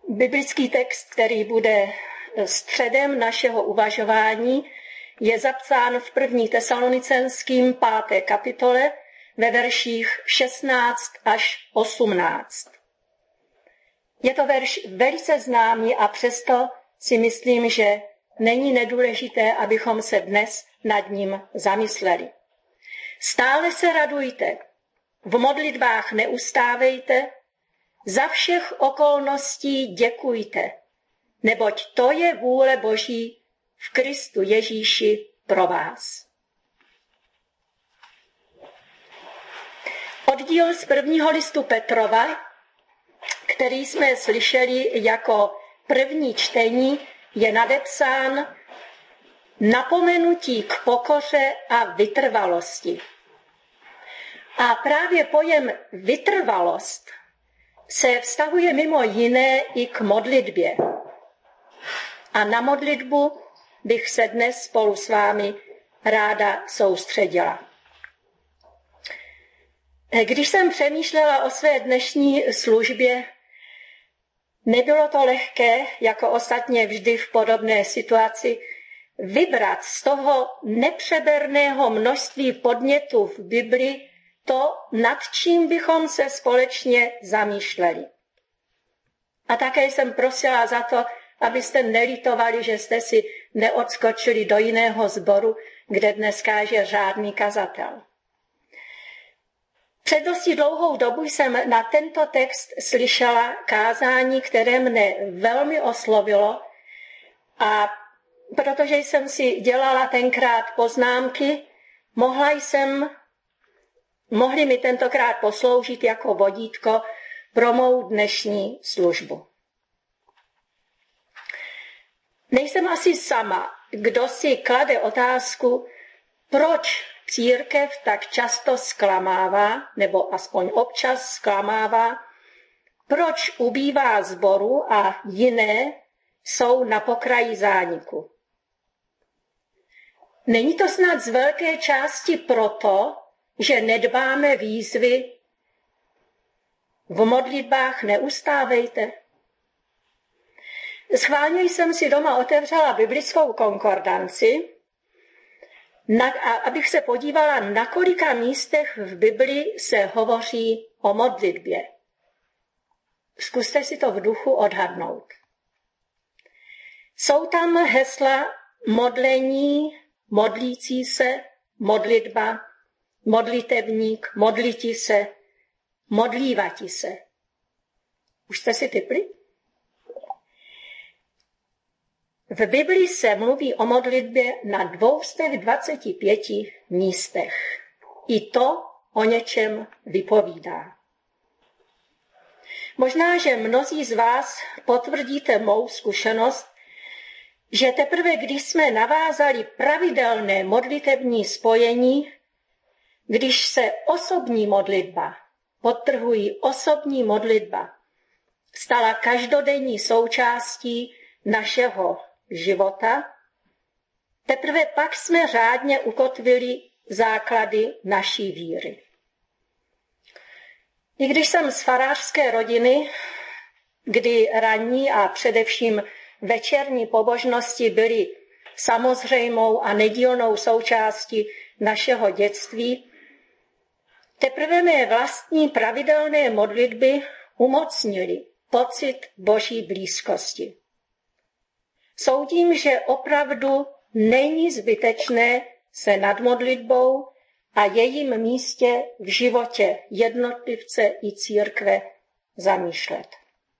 Biblický text, který bude středem našeho uvažování, je zapsán v 1. Tesalonicenským 5. kapitole ve verších 16 až 18. Je to verš velice známý a přesto si myslím, že není nedůležité, abychom se dnes nad ním zamysleli. Stále se radujte, v modlitbách neustávejte, za všech okolností děkujte, neboť to je vůle Boží v Kristu Ježíši pro vás. Oddíl z 1. listu Petrova, který jsme slyšeli jako první čtení, je nadepsán napomenutí k pokoře a vytrvalosti. A právě pojem vytrvalost se vztahuje mimo jiné i k modlitbě. A na modlitbu bych se dnes spolu s vámi ráda soustředila. Když jsem přemýšlela o své dnešní službě, nebylo to lehké, jako ostatně vždy v podobné situaci, vybrat z toho nepřeberného množství podnětů v Biblii to, nad čím bychom se společně zamýšleli. A také jsem prosila za to, abyste nelitovali, že jste si neodskočili do jiného sboru, kde dnes káže řádný kazatel. Před dosti dlouhou dobu jsem na tento text slyšela kázání, které mne velmi oslovilo, a protože jsem si dělala tenkrát poznámky, mohly mi tentokrát posloužit jako vodítko pro mou dnešní službu. Nejsem asi sama, kdo si klade otázku, proč církev tak často zklamává, nebo aspoň občas zklamává, proč ubývá sboru a jiné jsou na pokraji zániku. Není to snad z velké části proto, že nedbáme výzvy v modlitbách neustávejte? Schválně jsem si doma otevřela biblickou konkordanci, abych se podívala, na kolika místech v Biblii se hovoří o modlitbě. Zkuste si to v duchu odhadnout. Jsou tam hesla modlení, modlící se, modlitba, modlitevník, modliti se, modlívati se. Už jste si tipli? V Biblii se mluví o modlitbě na 225 místech. I to o něčem vypovídá. Možná, že mnozí z vás potvrdíte mou zkušenost, že teprve když jsme navázali pravidelné modlitební spojení, když se osobní modlitba, podtrhuji osobní modlitba, stala každodenní součástí našeho života, teprve pak jsme řádně ukotvili základy naší víry. I když jsem z farářské rodiny, kdy ranní a především večerní pobožnosti byly samozřejmou a nedílnou součástí našeho dětství, teprve mé vlastní pravidelné modlitby umocnily pocit Boží blízkosti. Soudím, že opravdu není zbytečné se nad modlitbou a jejím místě v životě jednotlivce i církve zamýšlet.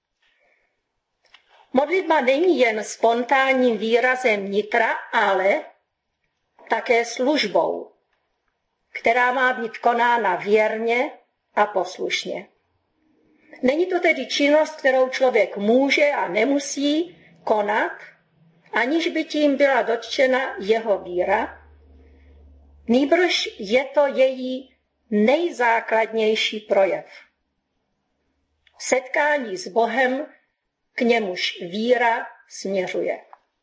Modlitba není jen spontánním výrazem nitra, ale také službou, která má být konána věrně a poslušně. Není to tedy činnost, kterou člověk může a nemusí konat, aniž by tím byla dotčena jeho víra, nýbrž je to její nejzákladnější projev. Setkání s Bohem, k němuž víra směřuje.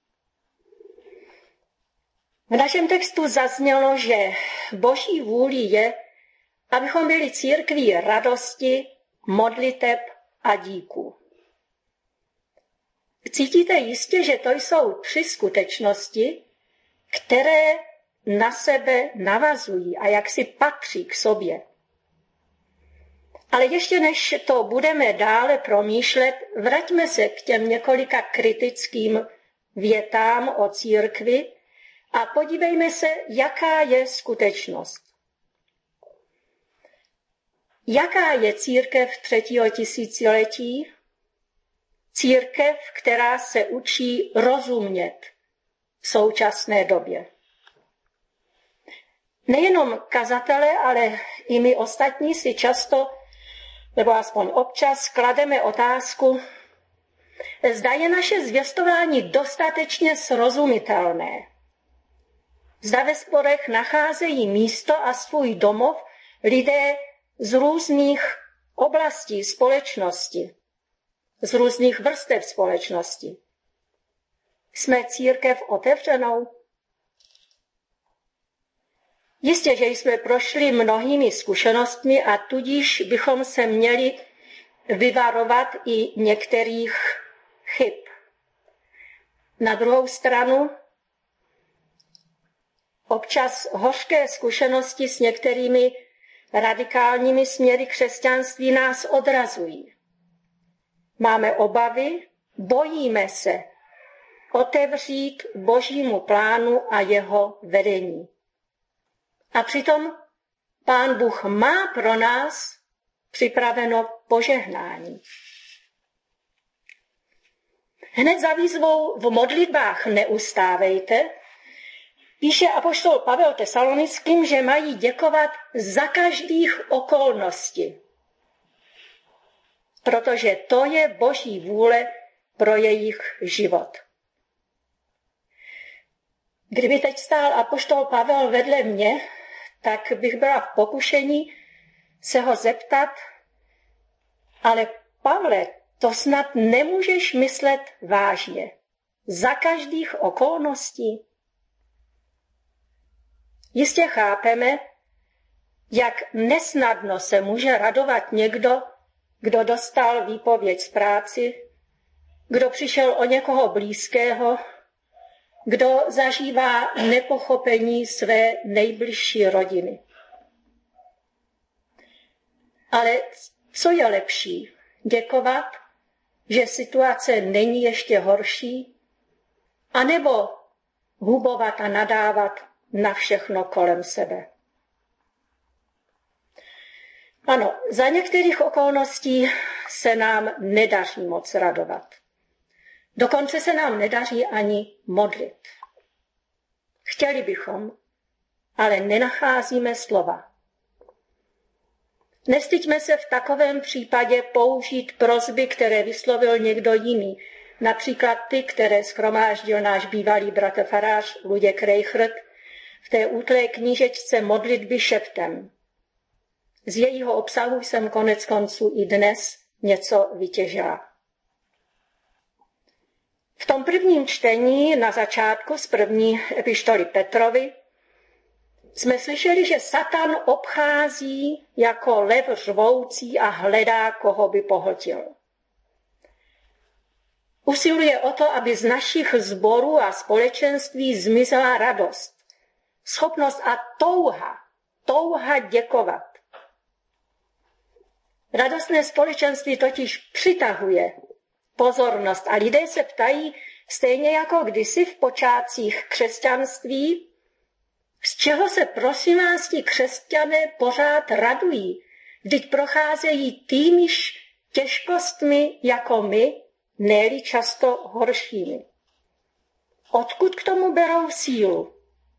V našem textu zaznělo, že Boží vůlí je, abychom byli církví radosti, modliteb a díků. Cítíte jistě, že to jsou 3 skutečnosti, které na sebe navazují a jaksi patří k sobě. Ale ještě než to budeme dále promýšlet, vraťme se k těm několika kritickým větám o církvi a podívejme se, jaká je skutečnost. Jaká je církev 3. tisíciletí? Církev, která se učí rozumět v současné době. Nejenom kazatelé, ale i my ostatní si často, nebo aspoň občas, klademe otázku, zda je naše zvěstování dostatečně srozumitelné. Zda ve sborech nacházejí místo a svůj domov lidé z různých oblastí společnosti, z různých vrstev společnosti. Jsme církev otevřenou? Jistě, že jsme prošli mnohými zkušenostmi a tudíž bychom se měli vyvarovat i některých chyb. Na druhou stranu, občas hořké zkušenosti s některými radikálními směry křesťanství nás odrazují. Máme obavy, bojíme se otevřít Božímu plánu a jeho vedení. A přitom Pán Bůh má pro nás připraveno požehnání. Hned za výzvou v modlitbách neustávejte, píše apoštol Pavel Tesalonickým, že mají děkovat za každých okolností, protože to je Boží vůle pro jejich život. Kdyby teď stál apoštol Pavel vedle mě, tak bych byla v pokušení se ho zeptat, ale Pavle, to snad nemůžeš myslet vážně. Za každých okolností. Jistě chápeme, jak nesnadno se může radovat někdo, kdo dostal výpověď z práci, kdo přišel o někoho blízkého, kdo zažívá nepochopení své nejbližší rodiny. Ale co je lepší? Děkovat, že situace není ještě horší? A nebo hubovat a nadávat na všechno kolem sebe? Ano, za některých okolností se nám nedaří moc radovat. Dokonce se nám nedaří ani modlit. Chtěli bychom, ale nenacházíme slova. Nestyďme se v takovém případě použít prosby, které vyslovil někdo jiný, například ty, které shromáždil náš bývalý bratr farář Luděk Rejchrt v té útlé knížečce Modlitby šeptem. Z jejího obsahu jsem konec konců i dnes něco vytěžila. V tom prvním čtení na začátku z první epištoly Petrovi jsme slyšeli, že Satan obchází jako lev řvoucí a hledá, koho by pohltil. Usiluje o to, aby z našich sborů a společenství zmizela radost, schopnost a touha děkovat. Radostné společenství totiž přitahuje pozornost a lidé se ptají, stejně jako kdysi v počátcích křesťanství, z čeho se prosím vás ti křesťané pořád radují, vždyť procházejí týmiž těžkostmi jako my, ne-li často horšími. Odkud k tomu berou sílu?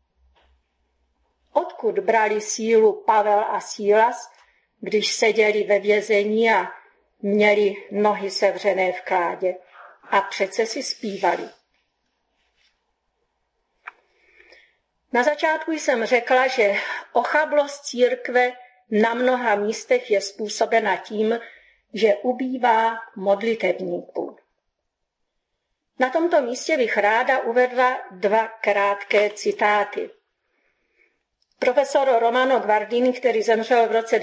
Odkud brali sílu Pavel a Sílas, když seděli ve vězení a měli nohy sevřené v kládě a přece si zpívali? Na začátku jsem řekla, že ochablost církve na mnoha místech je způsobena tím, že ubývá modlitebníků. Na tomto místě bych ráda uvedla 2 krátké citáty. Profesor Romano Guardini, který zemřel v roce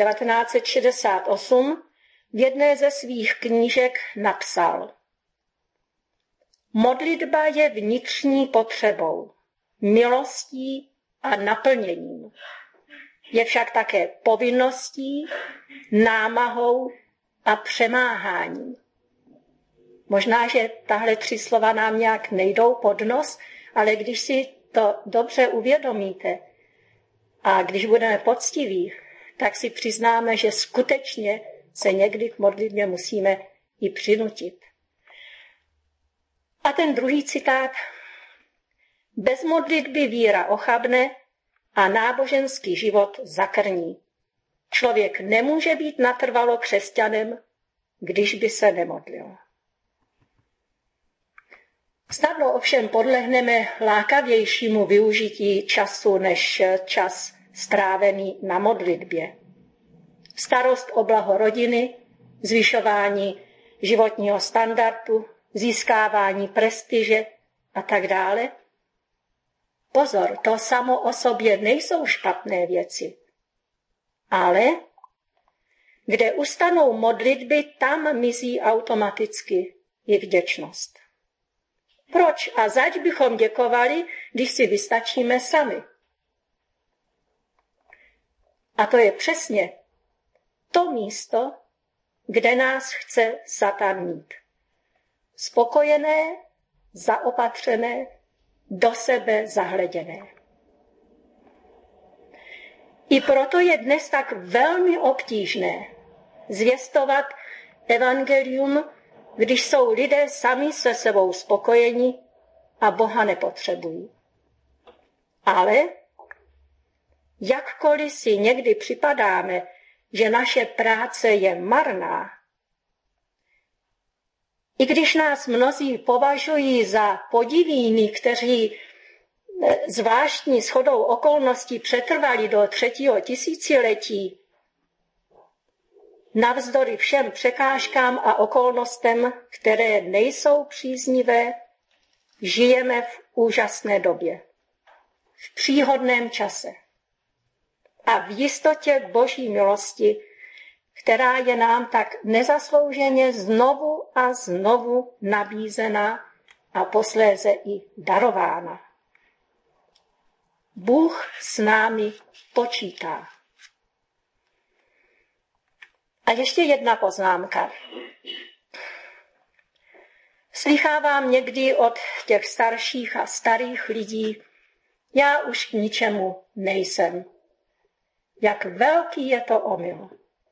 1968, v jedné ze svých knížek napsal: Modlitba je vnitřní potřebou, milostí a naplněním. Je však také povinností, námahou a přemáháním. Možná, že tahle 3 slova nám nějak nejdou pod nos, ale když si to dobře uvědomíte a když budeme poctiví, tak si přiznáme, že skutečně se někdy k modlitbě musíme i přinutit. A ten druhý citát. Bez modlitby víra ochabne a náboženský život zakrní. Člověk nemůže být natrvalo křesťanem, když by se nemodlil. Snadno ovšem podlehneme lákavějšímu využití času než čas strávený na modlitbě. Starost o blaho rodiny, zvyšování životního standardu, získávání prestiže a tak dále. Pozor, to samo o sobě nejsou špatné věci. Ale kde ustanou modlitby, tam mizí automaticky i vděčnost. Proč a zač bychom děkovali, když si vystačíme sami? A to je přesně to místo, kde nás chce Satan mít. Spokojené, zaopatřené, do sebe zahleděné. I proto je dnes tak velmi obtížné zvěstovat evangelium, když jsou lidé sami se sebou spokojeni a Boha nepotřebují. Ale jakkoliv si někdy připadáme, že naše práce je marná, i když nás mnozí považují za podivíny, kteří zvláštní shodou okolností přetrvali do 3. tisíciletí, navzdory všem překážkám a okolnostem, které nejsou příznivé, žijeme v úžasné době, v příhodném čase a v jistotě Boží milosti, která je nám tak nezaslouženě znovu a znovu nabízena a posléze i darována. Bůh s námi počítá. A ještě jedna poznámka. Slýchávám někdy od těch starších a starých lidí, já už k ničemu nejsem. Jak velký je to omyl.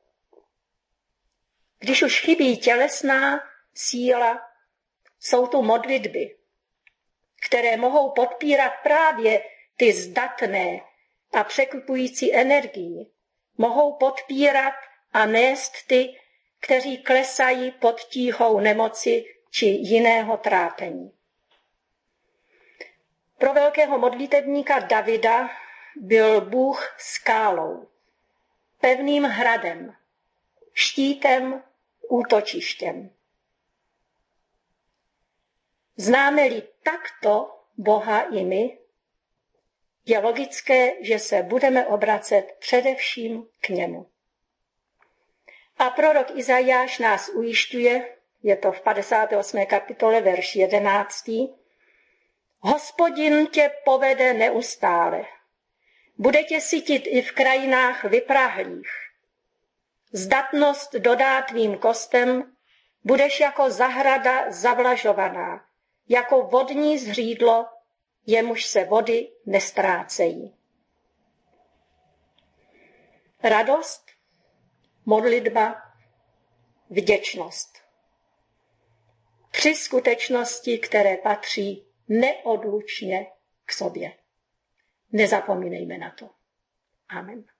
Když už chybí tělesná síla, jsou tu modlitby, které mohou podpírat právě ty zdatné a překvapující energii. Mohou podpírat a nést ty, kteří klesají pod tíhou nemoci či jiného trápení. Pro velkého modlitebníka Davida byl Bůh skálou, pevným hradem, štítem, útočištěm. Známe-li takto Boha i my, je logické, že se budeme obracet především k němu. A prorok Izajáš nás ujišťuje, je to v 58. kapitole, verš 11. Hospodin tě povede neustále. Bude tě sytit i v krajinách vyprahlých. Zdatnost dodá tvým kostem, budeš jako zahrada zavlažovaná, jako vodní zřídlo, jemuž se vody nestrácejí. Radost, modlitba, vděčnost. 3 skutečnosti, které patří neodlučně k sobě. Nezapomínejme na to. Amen.